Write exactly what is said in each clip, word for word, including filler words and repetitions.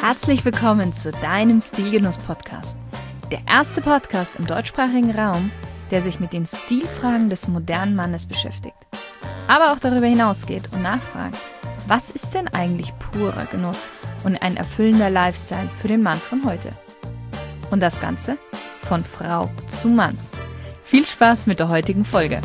Herzlich willkommen zu deinem Stilgenuss-Podcast. Der erste Podcast im deutschsprachigen Raum, der sich mit den Stilfragen des modernen Mannes beschäftigt. Aber auch darüber hinausgeht und nachfragt, was ist denn eigentlich purer Genuss und ein erfüllender Lifestyle für den Mann von heute? Und das Ganze von Frau zu Mann. Viel Spaß mit der heutigen Folge.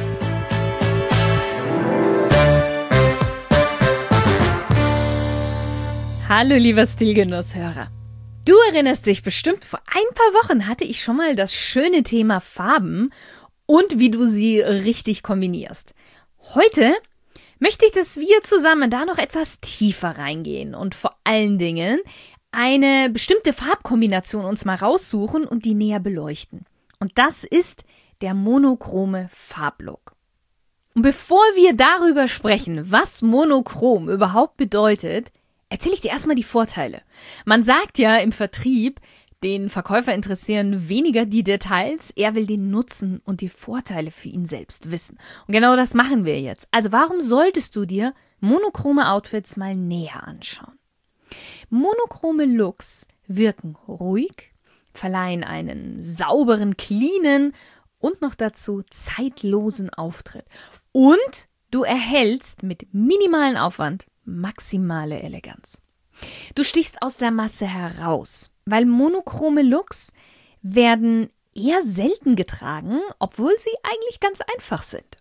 Hallo lieber Stilgenusshörer. Du erinnerst dich bestimmt, vor ein paar Wochen hatte ich schon mal das schöne Thema Farben und wie du sie richtig kombinierst. Heute möchte ich, dass wir zusammen da noch etwas tiefer reingehen und vor allen Dingen eine bestimmte Farbkombination uns mal raussuchen und die näher beleuchten. Und das ist der monochrome Farblook. Und bevor wir darüber sprechen, was monochrom überhaupt bedeutet, erzähle ich dir erstmal die Vorteile. Man sagt ja im Vertrieb, den Verkäufer interessieren weniger die Details, er will den Nutzen und die Vorteile für ihn selbst wissen. Und genau das machen wir jetzt. Also warum solltest du dir monochrome Outfits mal näher anschauen? Monochrome Looks wirken ruhig, verleihen einen sauberen, cleanen und noch dazu zeitlosen Auftritt. Und du erhältst mit minimalen Aufwand maximale Eleganz. Du stichst aus der Masse heraus, weil monochrome Looks werden eher selten getragen, obwohl sie eigentlich ganz einfach sind.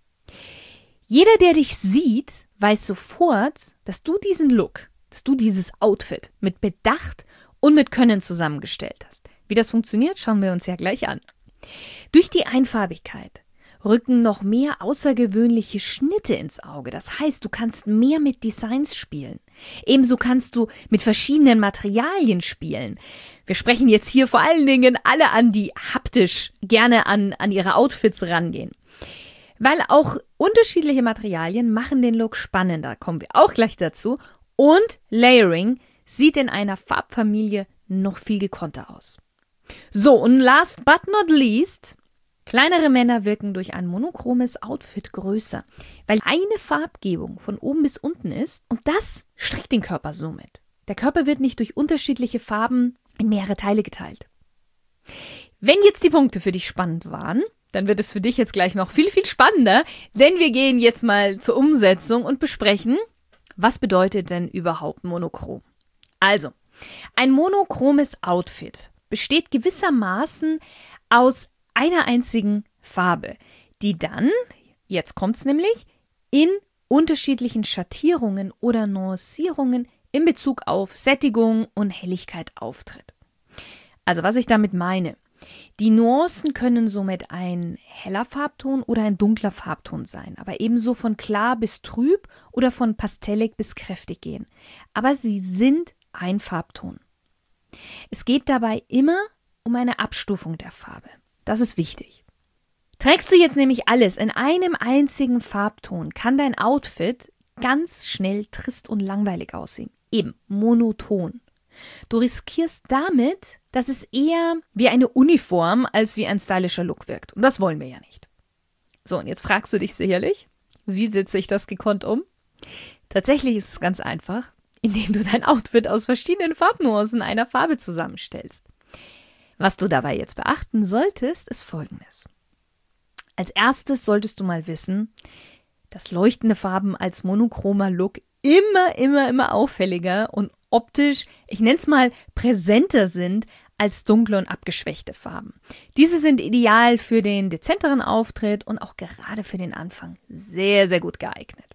Jeder, der dich sieht, weiß sofort, dass du diesen Look, dass du dieses Outfit mit Bedacht und mit Können zusammengestellt hast. Wie das funktioniert, schauen wir uns ja gleich an. Durch die Einfarbigkeit rücken noch mehr außergewöhnliche Schnitte ins Auge. Das heißt, du kannst mehr mit Designs spielen. Ebenso kannst du mit verschiedenen Materialien spielen. Wir sprechen jetzt hier vor allen Dingen alle an, die haptisch gerne an, an ihre Outfits rangehen. Weil auch unterschiedliche Materialien machen den Look spannender, kommen wir auch gleich dazu. Und Layering sieht in einer Farbfamilie noch viel gekonnter aus. So, und last but not least, kleinere Männer wirken durch ein monochromes Outfit größer, weil eine Farbgebung von oben bis unten ist und das streckt den Körper somit. Der Körper wird nicht durch unterschiedliche Farben in mehrere Teile geteilt. Wenn jetzt die Punkte für dich spannend waren, dann wird es für dich jetzt gleich noch viel, viel spannender, denn wir gehen jetzt mal zur Umsetzung und besprechen, was bedeutet denn überhaupt monochrom? Also, ein monochromes Outfit besteht gewissermaßen aus einer einzigen Farbe, die dann, jetzt kommt's nämlich, in unterschiedlichen Schattierungen oder Nuancierungen in Bezug auf Sättigung und Helligkeit auftritt. Also was ich damit meine, die Nuancen können somit ein heller Farbton oder ein dunkler Farbton sein, aber ebenso von klar bis trüb oder von pastellig bis kräftig gehen. Aber sie sind ein Farbton. Es geht dabei immer um eine Abstufung der Farbe. Das ist wichtig. Trägst du jetzt nämlich alles in einem einzigen Farbton, kann dein Outfit ganz schnell trist und langweilig aussehen. Eben monoton. Du riskierst damit, dass es eher wie eine Uniform als wie ein stylischer Look wirkt. Und das wollen wir ja nicht. So, und jetzt fragst du dich sicherlich, wie setze ich das gekonnt um? Tatsächlich ist es ganz einfach, indem du dein Outfit aus verschiedenen Farbnuancen einer Farbe zusammenstellst. Was du dabei jetzt beachten solltest, ist Folgendes. Als erstes solltest du mal wissen, dass leuchtende Farben als monochromer Look immer, immer, immer auffälliger und optisch, ich nenne es mal, präsenter sind als dunkle und abgeschwächte Farben. Diese sind ideal für den dezenteren Auftritt und auch gerade für den Anfang sehr, sehr gut geeignet.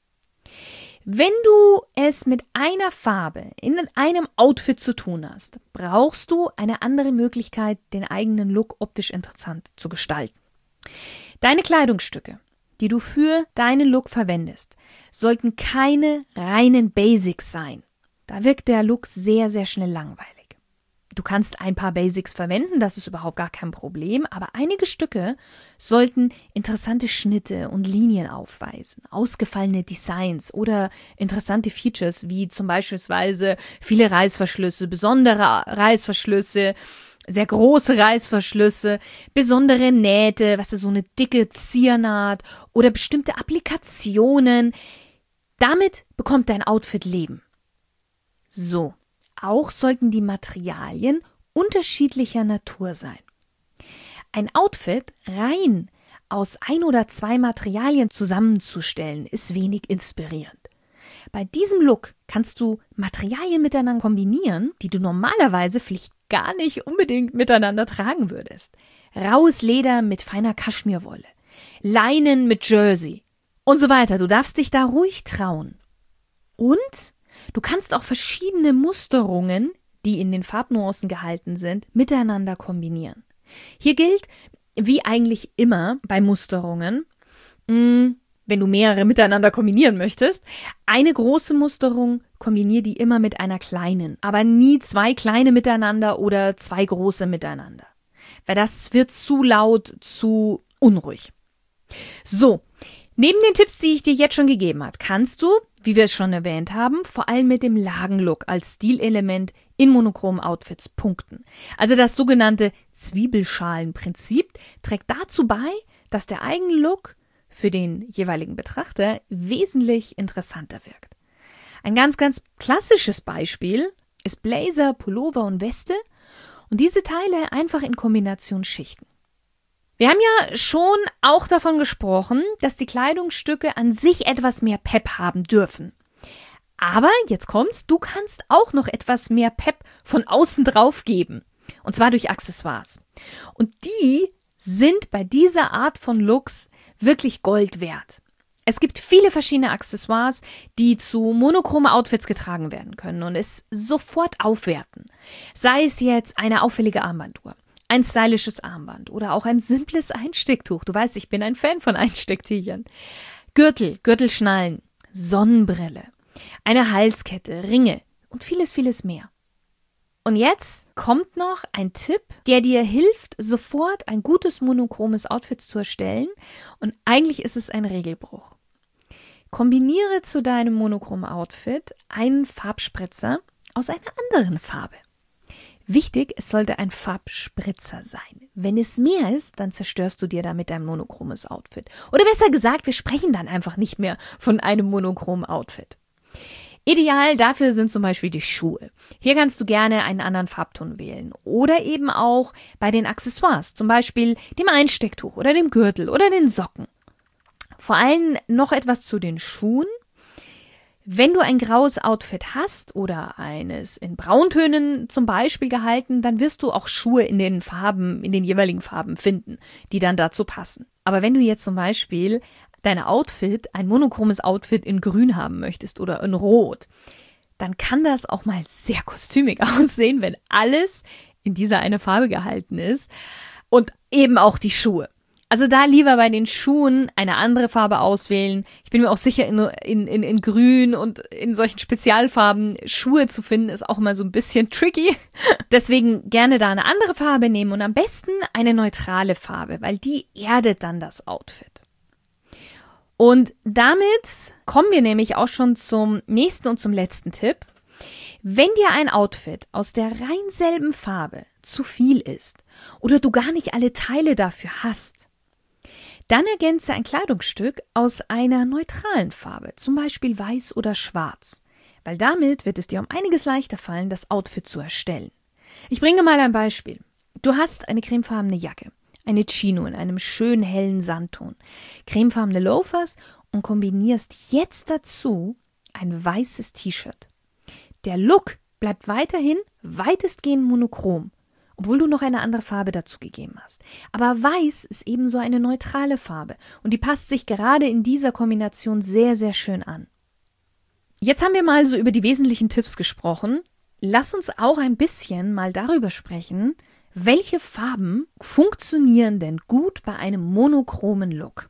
Wenn du es mit einer Farbe in einem Outfit zu tun hast, brauchst du eine andere Möglichkeit, den eigenen Look optisch interessant zu gestalten. Deine Kleidungsstücke, die du für deinen Look verwendest, sollten keine reinen Basics sein. Da wirkt der Look sehr, sehr schnell langweilig. Du kannst ein paar Basics verwenden, das ist überhaupt gar kein Problem, aber einige Stücke sollten interessante Schnitte und Linien aufweisen, ausgefallene Designs oder interessante Features wie zum Beispiel viele Reißverschlüsse, besondere Reißverschlüsse, sehr große Reißverschlüsse, besondere Nähte, was ist so eine dicke Ziernaht oder bestimmte Applikationen. Damit bekommt dein Outfit Leben. So. auch sollten die Materialien unterschiedlicher Natur sein. Ein Outfit rein aus ein oder zwei Materialien zusammenzustellen, ist wenig inspirierend. Bei diesem Look kannst du Materialien miteinander kombinieren, die du normalerweise vielleicht gar nicht unbedingt miteinander tragen würdest. Raues Leder mit feiner Kaschmirwolle, Leinen mit Jersey und so weiter. Du darfst dich da ruhig trauen. Und du kannst auch verschiedene Musterungen, die in den Farbnuancen gehalten sind, miteinander kombinieren. Hier gilt, wie eigentlich immer bei Musterungen, mh, wenn du mehrere miteinander kombinieren möchtest, eine große Musterung, kombiniere die immer mit einer kleinen, aber nie zwei kleine miteinander oder zwei große miteinander. Weil das wird zu laut, zu unruhig. So, neben den Tipps, die ich dir jetzt schon gegeben habe, kannst du, wie wir es schon erwähnt haben, vor allem mit dem Lagenlook als Stilelement in monochromen Outfits punkten. Also das sogenannte Zwiebelschalenprinzip trägt dazu bei, dass der eigene Look für den jeweiligen Betrachter wesentlich interessanter wirkt. Ein ganz, ganz klassisches Beispiel ist Blazer, Pullover und Weste und diese Teile einfach in Kombination schichten. Wir haben ja schon auch davon gesprochen, dass die Kleidungsstücke an sich etwas mehr Pep haben dürfen. Aber jetzt kommt's, du kannst auch noch etwas mehr Pep von außen drauf geben. Und zwar durch Accessoires. Und die sind bei dieser Art von Looks wirklich Gold wert. Es gibt viele verschiedene Accessoires, die zu monochromen Outfits getragen werden können und es sofort aufwerten. Sei es jetzt eine auffällige Armbanduhr, ein stylisches Armband oder auch ein simples Einstecktuch. Du weißt, ich bin ein Fan von Einstecktüchern. Gürtel, Gürtelschnallen, Sonnenbrille, eine Halskette, Ringe und vieles, vieles mehr. Und jetzt kommt noch ein Tipp, der dir hilft, sofort ein gutes monochromes Outfit zu erstellen. Und eigentlich ist es ein Regelbruch. Kombiniere zu deinem monochromen Outfit einen Farbspritzer aus einer anderen Farbe. Wichtig, es sollte ein Farbspritzer sein. Wenn es mehr ist, dann zerstörst du dir damit dein monochromes Outfit. Oder besser gesagt, wir sprechen dann einfach nicht mehr von einem monochromen Outfit. Ideal dafür sind zum Beispiel die Schuhe. Hier kannst du gerne einen anderen Farbton wählen. Oder eben auch bei den Accessoires, zum Beispiel dem Einstecktuch oder dem Gürtel oder den Socken. Vor allem noch etwas zu den Schuhen. Wenn du ein graues Outfit hast oder eines in Brauntönen zum Beispiel gehalten, dann wirst du auch Schuhe in den Farben, in den jeweiligen Farben finden, die dann dazu passen. Aber wenn du jetzt zum Beispiel dein Outfit, ein monochromes Outfit in Grün haben möchtest oder in Rot, dann kann das auch mal sehr kostümig aussehen, wenn alles in dieser eine Farbe gehalten ist und eben auch die Schuhe. Also da lieber bei den Schuhen eine andere Farbe auswählen. Ich bin mir auch sicher, in, in, in, in Grün und in solchen Spezialfarben Schuhe zu finden, ist auch immer so ein bisschen tricky. Deswegen gerne da eine andere Farbe nehmen und am besten eine neutrale Farbe, weil die erdet dann das Outfit. Und damit kommen wir nämlich auch schon zum nächsten und zum letzten Tipp. Wenn dir ein Outfit aus der rein selben Farbe zu viel ist oder du gar nicht alle Teile dafür hast, dann ergänze ein Kleidungsstück aus einer neutralen Farbe, zum Beispiel weiß oder schwarz, weil damit wird es dir um einiges leichter fallen, das Outfit zu erstellen. Ich bringe mal ein Beispiel. Du hast eine cremefarbene Jacke, eine Chino in einem schönen hellen Sandton, cremefarbene Loafers und kombinierst jetzt dazu ein weißes T-Shirt. Der Look bleibt weiterhin weitestgehend monochrom, obwohl du noch eine andere Farbe dazu gegeben hast. Aber weiß ist ebenso eine neutrale Farbe und die passt sich gerade in dieser Kombination sehr, sehr schön an. Jetzt haben wir mal so über die wesentlichen Tipps gesprochen. Lass uns auch ein bisschen mal darüber sprechen, welche Farben funktionieren denn gut bei einem monochromen Look?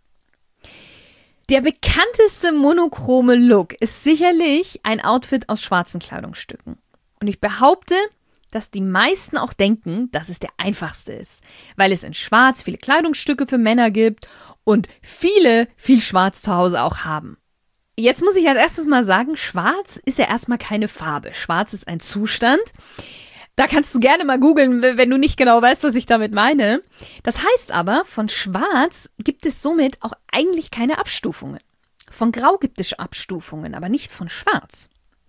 Der bekannteste monochrome Look ist sicherlich ein Outfit aus schwarzen Kleidungsstücken. Und ich behaupte, dass die meisten auch denken, dass es der einfachste ist, weil es in Schwarz viele Kleidungsstücke für Männer gibt und viele viel Schwarz zu Hause auch haben. Jetzt muss ich als erstes mal sagen, Schwarz ist ja erstmal keine Farbe. Schwarz ist ein Zustand. Da kannst du gerne mal googeln, wenn du nicht genau weißt, was ich damit meine. Das heißt aber, von Schwarz gibt es somit auch eigentlich keine Abstufungen. Von Grau gibt es Abstufungen, aber nicht von Schwarz.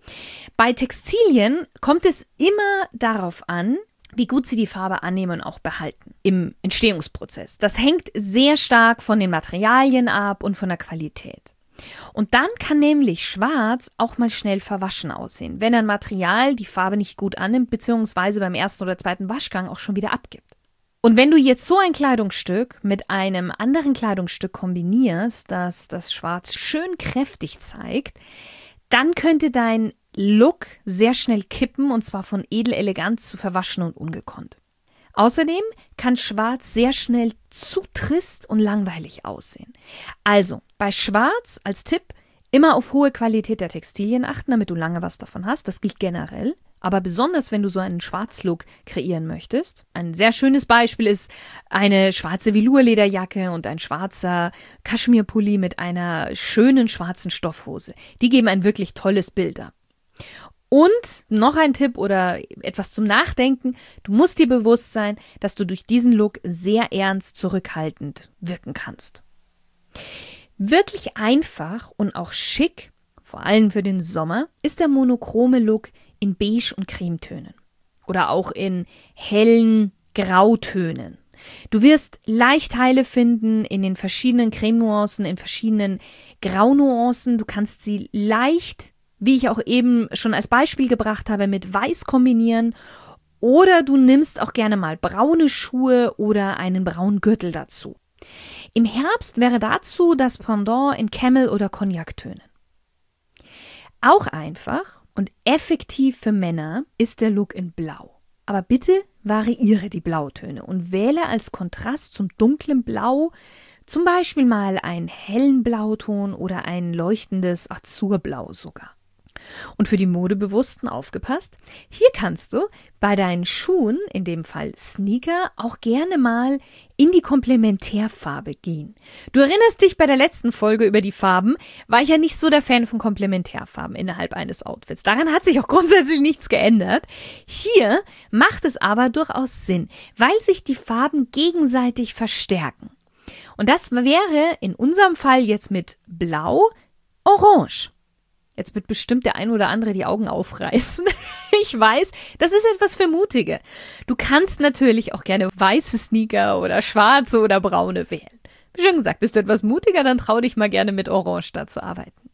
Bei Textilien kommt es immer darauf an, wie gut sie die Farbe annehmen und auch behalten im Entstehungsprozess. Das hängt sehr stark von den Materialien ab und von der Qualität. Und dann kann nämlich Schwarz auch mal schnell verwaschen aussehen, wenn ein Material die Farbe nicht gut annimmt, beziehungsweise beim ersten oder zweiten Waschgang auch schon wieder abgibt. Und wenn du jetzt so ein Kleidungsstück mit einem anderen Kleidungsstück kombinierst, das das Schwarz schön kräftig zeigt, dann könnte dein Look sehr schnell kippen, und zwar von edel-elegant zu verwaschen und ungekonnt. Außerdem kann Schwarz sehr schnell zu trist und langweilig aussehen. Also bei Schwarz als Tipp immer auf hohe Qualität der Textilien achten, damit du lange was davon hast. Das gilt generell, aber besonders wenn du so einen Schwarzlook kreieren möchtest. Ein sehr schönes Beispiel ist eine schwarze Velour-Lederjacke und ein schwarzer Kaschmirpulli mit einer schönen schwarzen Stoffhose. Die geben ein wirklich tolles Bild ab. Und noch ein Tipp oder etwas zum Nachdenken: Du musst dir bewusst sein, dass du durch diesen Look sehr ernst, zurückhaltend wirken kannst. Wirklich einfach und auch schick, vor allem für den Sommer, ist der monochrome Look in Beige- und Cremetönen oder auch in hellen Grautönen. Du wirst Leichteile finden in den verschiedenen Cremenuancen, in verschiedenen Graunuancen. Du kannst sie leicht, wie ich auch eben schon als Beispiel gebracht habe, mit Weiß kombinieren, oder du nimmst auch gerne mal braune Schuhe oder einen braunen Gürtel dazu. Im Herbst wäre dazu das Pendant in Camel- oder Cognac-Tönen. Auch einfach und effektiv für Männer ist der Look in Blau. Aber bitte variiere die Blautöne und wähle als Kontrast zum dunklen Blau zum Beispiel mal einen hellen Blauton oder ein leuchtendes Azurblau sogar. Und für die Modebewussten aufgepasst, hier kannst du bei deinen Schuhen, in dem Fall Sneaker, auch gerne mal in die Komplementärfarbe gehen. Du erinnerst dich, bei der letzten Folge über die Farben war ich ja nicht so der Fan von Komplementärfarben innerhalb eines Outfits. Daran hat sich auch grundsätzlich nichts geändert. Hier macht es aber durchaus Sinn, weil sich die Farben gegenseitig verstärken. Und das wäre in unserem Fall jetzt mit Blau Orange. Jetzt wird bestimmt der ein oder andere die Augen aufreißen. Ich weiß, das ist etwas für Mutige. Du kannst natürlich auch gerne weiße Sneaker oder schwarze oder braune wählen. Wie schon gesagt, bist du etwas mutiger, dann trau dich mal gerne mit Orange da zu arbeiten.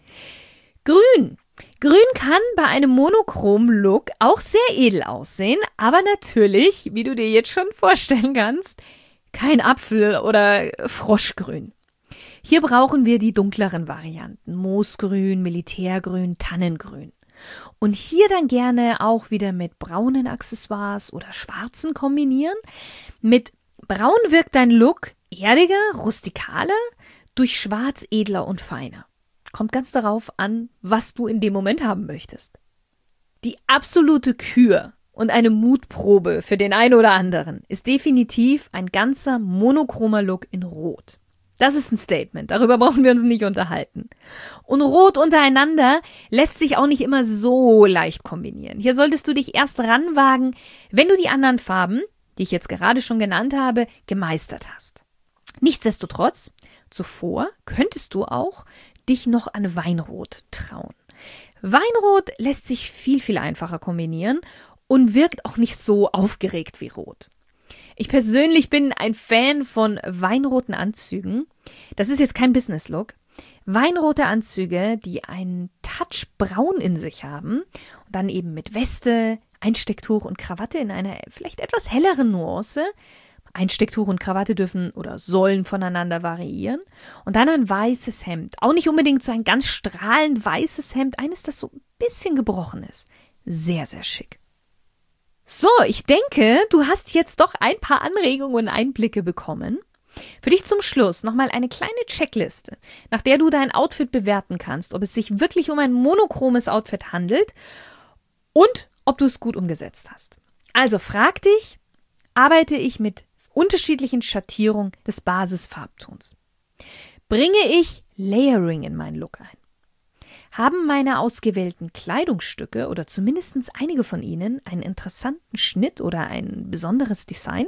Grün. Grün kann bei einem Monochrom-Look auch sehr edel aussehen, aber natürlich, wie du dir jetzt schon vorstellen kannst, kein Apfel- oder Froschgrün. Hier brauchen wir die dunkleren Varianten, Moosgrün, Militärgrün, Tannengrün. Und hier dann gerne auch wieder mit braunen Accessoires oder schwarzen kombinieren. Mit Braun wirkt dein Look erdiger, rustikaler, durch Schwarz edler und feiner. Kommt ganz darauf an, was du in dem Moment haben möchtest. Die absolute Kür und eine Mutprobe für den einen oder anderen ist definitiv ein ganzer monochromer Look in Rot. Das ist ein Statement, darüber brauchen wir uns nicht unterhalten. Und Rot untereinander lässt sich auch nicht immer so leicht kombinieren. Hier solltest du dich erst ranwagen, wenn du die anderen Farben, die ich jetzt gerade schon genannt habe, gemeistert hast. Nichtsdestotrotz, zuvor könntest du auch dich noch an Weinrot trauen. Weinrot lässt sich viel, viel einfacher kombinieren und wirkt auch nicht so aufgeregt wie Rot. Ich persönlich bin ein Fan von weinroten Anzügen. Das ist jetzt kein Business-Look. Weinrote Anzüge, die einen Touch braun in sich haben und dann eben mit Weste, Einstecktuch und Krawatte in einer vielleicht etwas helleren Nuance. Einstecktuch und Krawatte dürfen oder sollen voneinander variieren. Und dann ein weißes Hemd. Auch nicht unbedingt so ein ganz strahlend weißes Hemd, eines, das so ein bisschen gebrochen ist. Sehr, sehr schick. So, ich denke, du hast jetzt doch ein paar Anregungen und Einblicke bekommen. Für dich zum Schluss nochmal eine kleine Checkliste, nach der du dein Outfit bewerten kannst, ob es sich wirklich um ein monochromes Outfit handelt und ob du es gut umgesetzt hast. Also frag dich, arbeite ich mit unterschiedlichen Schattierungen des Basisfarbtons? Bringe ich Layering in meinen Look ein? Haben meine ausgewählten Kleidungsstücke oder zumindest einige von ihnen einen interessanten Schnitt oder ein besonderes Design?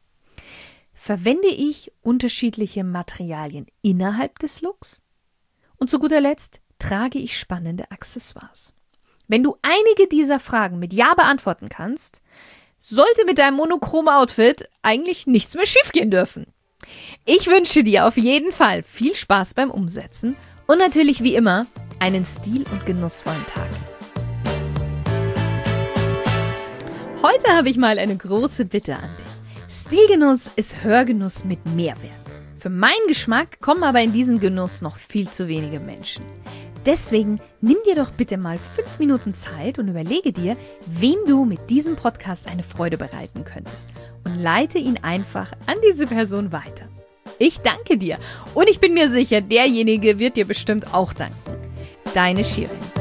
Verwende ich unterschiedliche Materialien innerhalb des Looks? Und zu guter Letzt, trage ich spannende Accessoires? Wenn du einige dieser Fragen mit Ja beantworten kannst, sollte mit deinem monochromen Outfit eigentlich nichts mehr schiefgehen dürfen. Ich wünsche dir auf jeden Fall viel Spaß beim Umsetzen und natürlich wie immer einen stil- und genussvollen Tag. Heute habe ich mal eine große Bitte an dich. Stilgenuss ist Hörgenuss mit Mehrwert. Für meinen Geschmack kommen aber in diesen Genuss noch viel zu wenige Menschen. Deswegen nimm dir doch bitte mal fünf Minuten Zeit und überlege dir, wem du mit diesem Podcast eine Freude bereiten könntest und leite ihn einfach an diese Person weiter. Ich danke dir und ich bin mir sicher, derjenige wird dir bestimmt auch danken. Deine Shirin.